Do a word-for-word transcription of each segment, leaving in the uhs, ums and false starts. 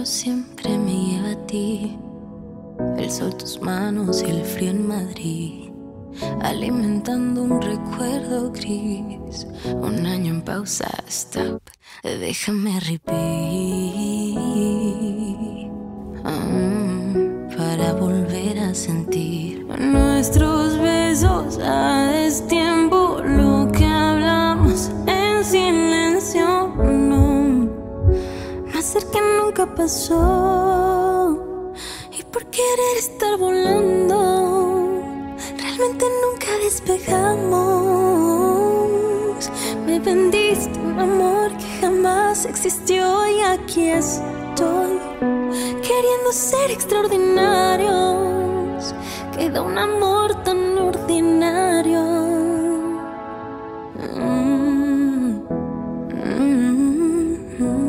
siempre me lleva a ti. El sol, tus manos y el frío en Madrid, alimentando un recuerdo gris. Un año en pausa, stop, déjame repeat. um, Para volver a sentir nuestros besos a destiempo. Lo que hablamos en silencio, no, más cerca nunca pasó. Y por querer estar volando, realmente nunca despegamos. Me vendiste un amor que jamás existió y aquí estoy, queriendo ser extraordinarios. Queda un amor tan ordinario. mm, mm, mm.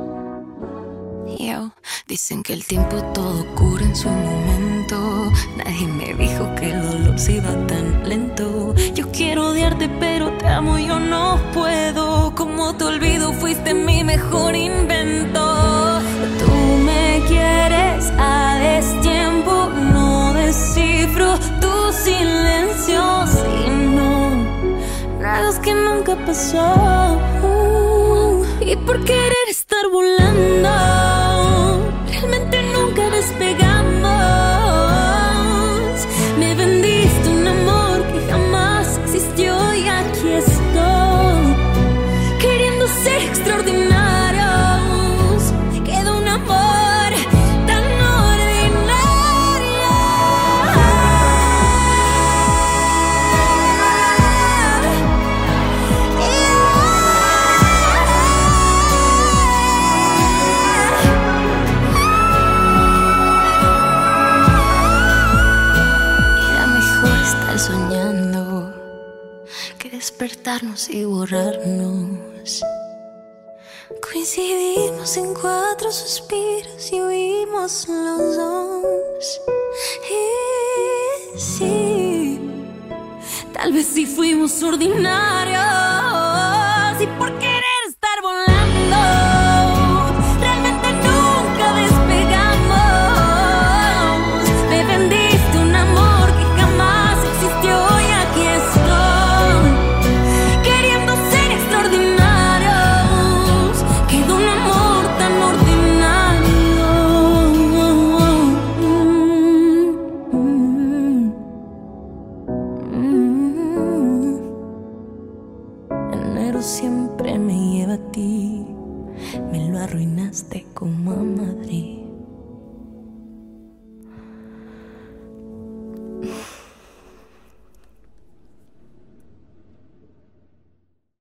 Yo, dicen que el tiempo todo cura en su momento. Nadie me dijo que el dolor se iba tan lento. Yo quiero odiarte pero te amo, yo no puedo. Como te olvido, fuiste mi mejor invento. Tú me quieres a destiempo, no descifro tu silencio. Si no, nada es que nunca pasó. Y por querer estar volando, realmente nunca despegamos. Me vendiste un amor que jamás existió y aquí estoy, queriendo ser extraordinarios. Queda un amor tan ordinario. Era mejor estar soñando que despertarnos y borrarnos. Coincidimos en cuatro suspiros y huimos los dos. Y sí, tal vez sí fuimos ordinarios. Y por querer estar volando, realmente nunca despegamos. Me vendiste un amor que jamás existió y aquí estoy, queriendo ser extraordinarios. Queda un amor tan ordinario. Enero siempre me lleva a ti, me lo arruinaste como a Madrid.